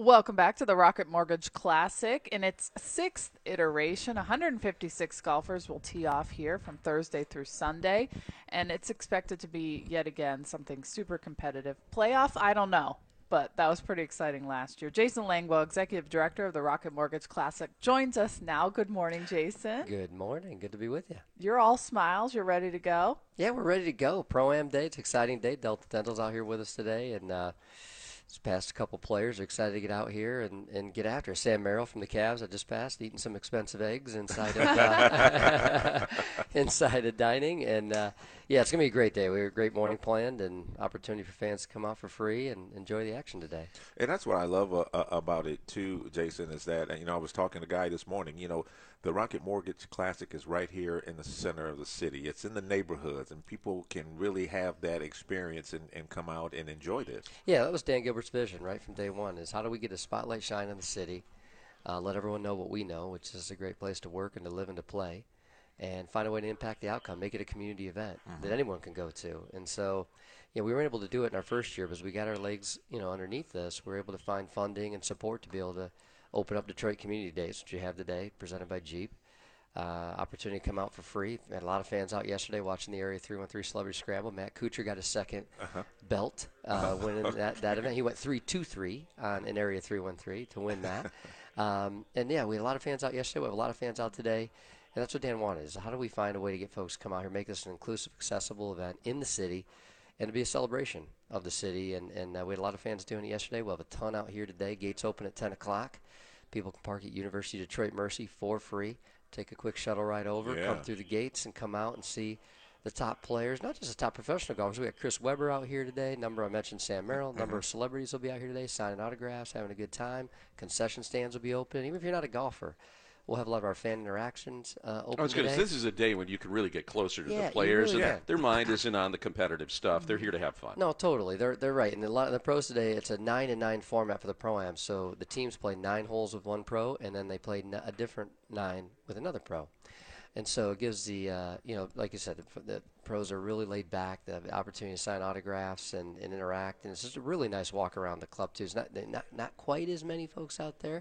Welcome back to the Rocket Mortgage Classic. In its sixth iteration, 156 golfers will tee off here from Thursday through Sunday, and it's expected to be yet again something super competitive. Playoff, I don't know, but that was pretty exciting last year. Jason Langwell, Executive Director of the Rocket Mortgage Classic, joins us now. Good morning, Jason. Good morning. Good to be with you. You're all smiles. You're ready to go? Yeah, we're ready to go. Pro-Am Day. It's an exciting day. Delta Dental's out here with us today, and just passed a couple players. Are excited to get out here and get after it. Sam Merrill from the Cavs. I just passed, eating some expensive eggs inside of inside of dining. And, yeah, it's going to be a great day. We have a great morning planned and opportunity for fans to come out for free and enjoy the action today. And that's what I love about it, too, Jason, is that, I was talking to a guy this morning, the Rocket Mortgage Classic is right here in the center of the city. It's in the neighborhoods, and people can really have that experience and come out and enjoy this. Yeah, that was Dan Gilbert's vision right from day one, is how do we get a spotlight shine on the city, let everyone know what we know, which is a great place to work and to live and to play, and find a way to impact the outcome, make it a community event that anyone can go to. And so, we were able to do it in our first year because we got our legs, underneath this. We were able to find funding and support to be able to open up Detroit Community Days, which you have today, presented by Jeep. Opportunity to come out for free. We had a lot of fans out yesterday watching the Area 313 Celebrity Scramble. Matt Kuchar got his second belt winning that event. He went 3-2-3 in Area 313 to win that. And, yeah, we had a lot of fans out yesterday. We have a lot of fans out today. And that's what Dan wanted, is how do we find a way to get folks to come out here, make this an inclusive, accessible event in the city, and to be a celebration of the city. And we had a lot of fans doing it yesterday. We'll have a ton out here today. Gates open at 10 o'clock. People can park at University of Detroit Mercy for free. Take a quick shuttle ride over, come through the gates, and come out and see the top players, not just the top professional golfers. We got Chris Webber out here today. I mentioned Sam Merrill. Number of celebrities will be out here today, signing autographs, having a good time. Concession stands will be open. Even if you're not a golfer, we'll have a lot of our fan interactions open I was going to today. say, this is a day when you can really get closer to Yeah, the players, you really and can. their mind isn't on the competitive stuff. They're here to have fun. No, totally. They're right. And a lot of the pros today, it's a 9-9 format for the Pro-Am. So the teams play 9 holes with one pro, and then they play a different 9 with another pro. And so it gives the, like you said, the pros are really laid back. They have the opportunity to sign autographs and interact. And it's just a really nice walk around the club, too. It's not quite as many folks out there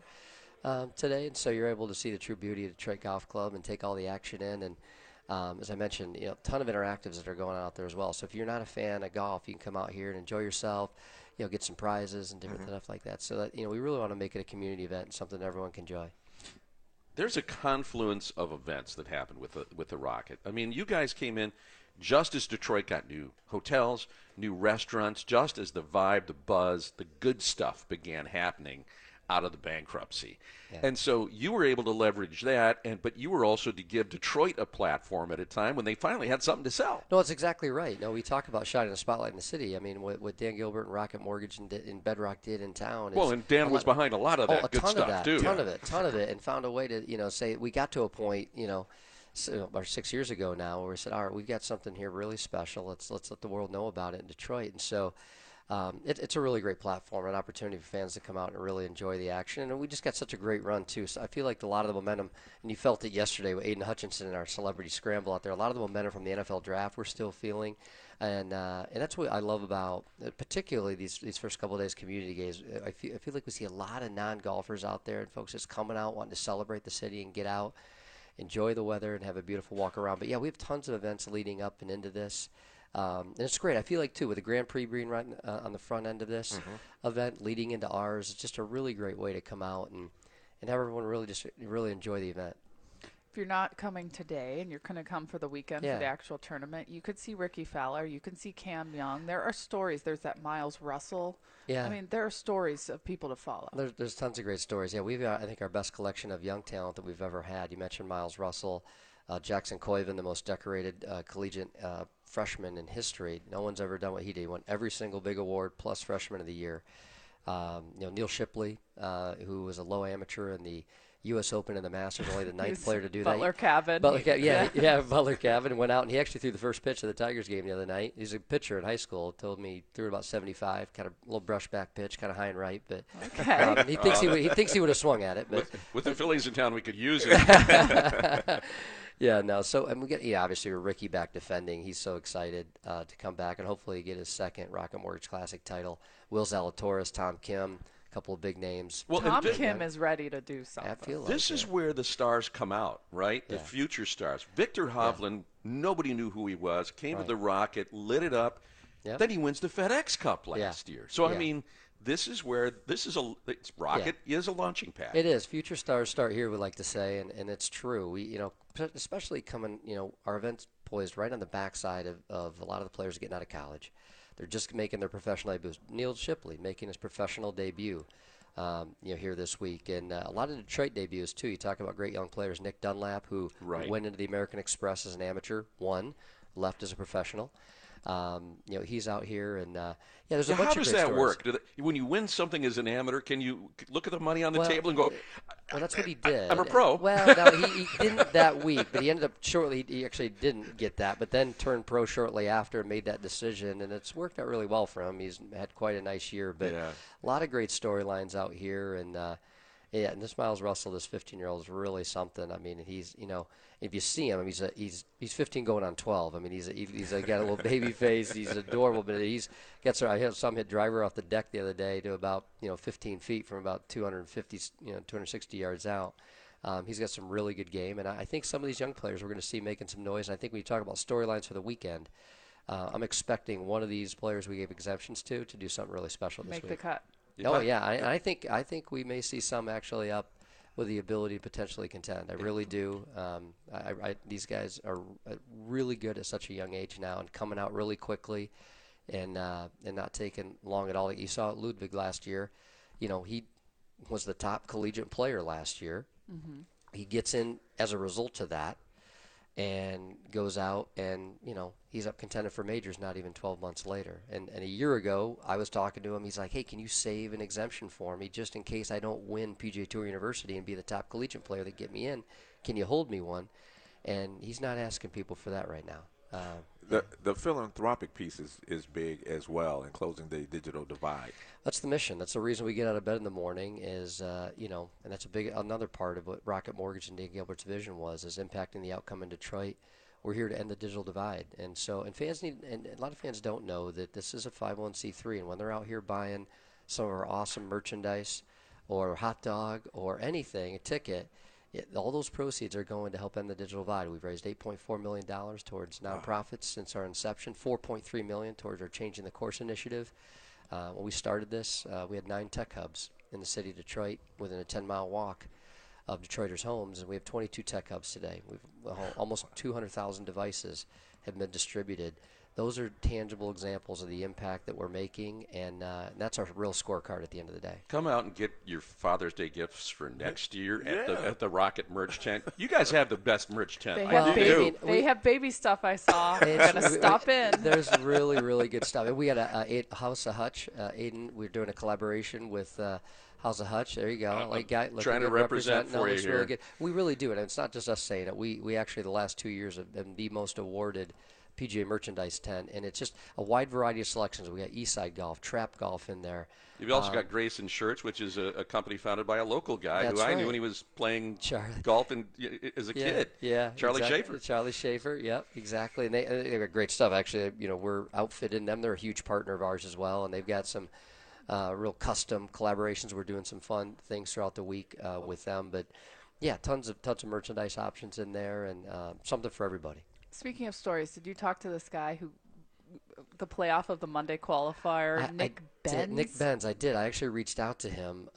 today. And so you're able to see the true beauty of Detroit Golf Club and take all the action in. And as I mentioned, a ton of interactives that are going on out there as well. So if you're not a fan of golf, you can come out here and enjoy yourself, get some prizes and different stuff like that. So that, we really want to make it a community event and something everyone can enjoy. There's a confluence of events that happened with the Rocket. I mean, you guys came in just as Detroit got new hotels, new restaurants, just as the vibe, the buzz, the good stuff began happening out of the bankruptcy. Yeah. And so you were able to leverage that, but you were also to give Detroit a platform at a time when they finally had something to sell. No, that's exactly right. No, we talk about shining a spotlight in the city. I mean, what Dan Gilbert and Rocket Mortgage and Bedrock did in town. Well, and Dan was behind a lot of that good stuff, too. A ton of it, and found a way to, say, we got to a point, about 6 years ago now, where we said, all right, we've got something here really special. Let's let the world know about it in Detroit. And so it's a really great platform, an opportunity for fans to come out and really enjoy the action. And we just got such a great run, too. So I feel like a lot of the momentum, and you felt it yesterday with Aiden Hutchinson and our celebrity scramble out there, a lot of the momentum from the NFL draft we're still feeling. And that's what I love about, particularly these first couple of days community days. I feel like we see a lot of non-golfers out there and folks just coming out, wanting to celebrate the city and get out, enjoy the weather, and have a beautiful walk around. But, yeah, we have tons of events leading up and into this. And it's great. I feel like, too, with the Grand Prix being right on the front end of this event leading into ours, it's just a really great way to come out and have everyone really enjoy the event. If you're not coming today and you're going to come for the weekend for the actual tournament, you could see Ricky Fowler. You can see Cam Young. There are stories. There's that Miles Russell. Yeah. I mean, there are stories of people to follow. There's tons of great stories. Yeah, we've got, I think, our best collection of young talent that we've ever had. You mentioned Miles Russell. Jackson Coyven, the most decorated collegiate freshman in history. No one's ever done what he did. He won every single big award plus freshman of the year. Neil Shipley, who was a low amateur in the U.S. Open and the Masters, only the ninth player to do Butler that. Cabin. Butler Cabin went out, and he actually threw the first pitch of the Tigers game the other night. He's a pitcher in high school. Told me he threw about 75, kind of a little brush back pitch, kind of high and right. But he thinks he would have swung at it. But with the Phillies in town, we could use it. Yeah, no. So, and we get, obviously, Ricky back defending. He's so excited to come back and hopefully get his second Rocket Mortgage Classic title. Will Zalatoris, Tom Kim, a couple of big names. Well, Tom and Kim is ready to do something. I feel like this is where the stars come out, right? The Yeah. future stars. Victor Hovland, nobody knew who he was, came to Right. the Rocket, lit it up. Yep. Then he wins the FedEx Cup last year. So, I Yeah. mean, this is where Rocket is a launching pad. It is. Future stars start here, we like to say, and it's true. We, especially coming, our event's poised right on the backside of a lot of the players getting out of college. They're just making their professional debuts. Neil Shipley making his professional debut, here this week, and a lot of Detroit debuts too. You talk about great young players. Nick Dunlap, who went into the American Express as an amateur, left as a professional. He's out here, and there's a bunch How of does great that stories. work? When you win something as an amateur, can you look at the money on the table and go, Well, that's what he did. I'm a pro. Well, no, he didn't that week, but he ended up shortly. He actually didn't get that, but then turned pro shortly after and made that decision, and it's worked out really well for him. He's had quite a nice year, but Yeah. a lot of great storylines out here, and and this Miles Russell, this 15-year-old, is really something. I mean, he's if you see him, he's 15 going on 12. I mean, he's got a little baby face. He's adorable, but I had some hit driver off the deck the other day to about 15 feet from about 260 yards out. He's got some really good game, and I think some of these young players we're going to see making some noise. And I think when you talk about storylines for the weekend, I'm expecting one of these players we gave exemptions to do something really special this Make week. the cut. Oh yeah, I think we may see some actually up with the ability to potentially contend. I really do. These guys are really good at such a young age now and coming out really quickly, and not taking long at all. You saw at Ludwig last year. He was the top collegiate player last year. Mm-hmm. He gets in as a result of that, and goes out and he's up contending for majors not even 12 months later. And a year ago I was talking to him. He's like, hey, can you save an exemption for me just in case I don't win PGA Tour University and be the top collegiate player that get me in? Can you hold me one? And he's not asking people for that right now. The philanthropic piece is big as well in closing the digital divide. That's the mission. That's the reason we get out of bed in the morning is, and that's another part of what Rocket Mortgage and Dan Gilbert's vision is impacting the outcome in Detroit. We're here to end the digital divide. And fans and a lot of fans don't know that this is a 501c3, and when they're out here buying some of our awesome merchandise or a hot dog or anything, a ticket, all those proceeds are going to help end the digital divide. We've raised $8.4 million towards nonprofits since our inception, $4.3 million towards our Changing the Course initiative. When we started this, we had 9 tech hubs in the city of Detroit within a 10-mile walk of Detroiters' homes, and we have 22 tech hubs today. We've almost 200,000 devices have been distributed. Those are tangible examples of the impact that we're making, and that's our real scorecard at the end of the day. Come out and get your Father's Day gifts for next year at the Rocket merch tent. You guys have the best merch tent. They I have do. they have baby stuff. I saw. I'm gonna stop in. There's really, really good stuff. And we got a House of Hutch. Aiden, we're doing a collaboration with House of Hutch. There you go. Trying to represent for you it's here. really good. We really do it. And it's not just us saying it. We actually, the last 2 years, have been the most awarded PGA merchandise tent, and it's just a wide variety of selections. We got Eastside Golf, Trap Golf in there. You've also got Grayson Shirts, which is a company founded by a local guy who That's I knew right. when he was playing Charlie. golf as a kid. Yeah, Charlie exactly. Schaefer. Charlie Schaefer, yep, exactly. And they got great stuff. Actually, we're outfitting them. They're a huge partner of ours as well, and they've got some real custom collaborations. We're doing some fun things throughout the week with them. But yeah, tons of merchandise options in there, and something for everybody. Speaking of stories, did you talk to this guy who, the playoff of the Monday qualifier, Nick Benz? Nick Benz, I did. I actually reached out to him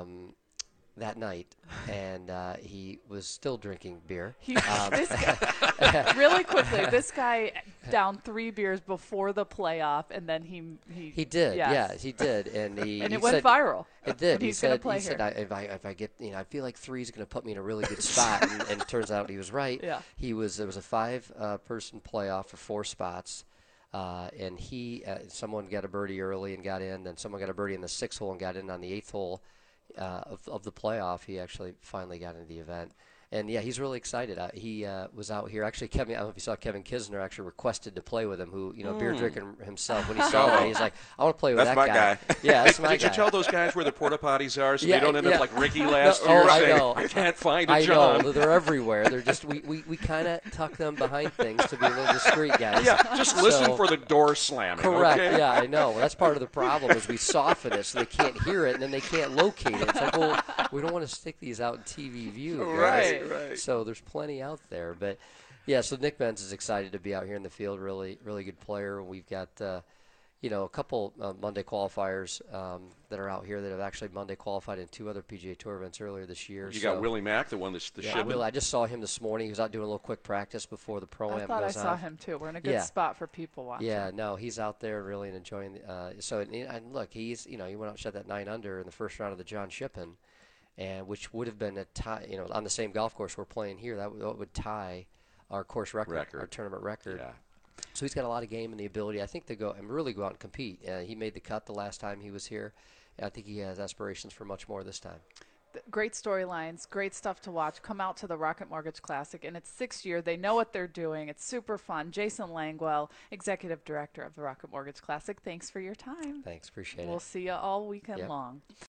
that night, and he was still drinking beer. This guy, really quickly, this guy down 3 beers before the playoff, and then he did. yes. Yeah, he did, and and he it went said, viral. It did. And He he's gonna said, play he said, here. if I get, I feel like 3 is going to put me in a really good spot, and it turns out he was right. Yeah. There was a 5-person playoff for 4 spots. And someone got a birdie early and got in, then someone got a birdie in the 6th hole and got in on the 8th hole of the playoff. He actually finally got into the event. And yeah, he's really excited. He was out here. Actually, Kevin, I don't know if you saw Kevin Kisner actually requested to play with him, who, beer drinking himself. When he saw that, he's like, I want to play with That's that my guy. Yeah, that's my Did guy. you tell those guys where the porta potties are so Yeah, they don't end yeah. up like Ricky last No, year I saying, know. I can't find a I John? know. They're everywhere. They're just, we kind of tuck them behind things to be a little discreet, guys. Yeah, just listen So- for the door slamming. Correct. Okay? Yeah, I know. Well, that's part of the problem is we soften it so they can't hear it and then they can't locate it. It's like, well, we don't want to stick these out in TV view, guys. Right. So there's plenty out there. But yeah, so Nick Benz is excited to be out here in the field. Really, really good player. We've got a couple Monday qualifiers that are out here that have actually Monday qualified in 2 other PGA Tour events earlier this year. You got Willie Mack, the one that's the Yeah, shipment. Will, I just saw him this morning. He was out doing a little quick practice before the Pro-Am I thought I goes saw on. him too. We're in a good Yeah. spot for people watching. Yeah, no, he's out there really enjoying. And look, he went out and shot that 9 under in the first round of the John Shippen, and which would have been a tie. On the same golf course we're playing here, that would tie our course record, our tournament record. Yeah. So he's got a lot of game and the ability, I think, to go and really go out and compete. He made the cut the last time he was here. I think he has aspirations for much more this time. Great storylines, great stuff to watch. Come out to the Rocket Mortgage Classic, and it's 6th year. They know what they're doing. It's super fun. Jason Langwell, Executive Director of the Rocket Mortgage Classic, thanks for your time. Thanks, appreciate it. We'll see you all weekend Yep. long.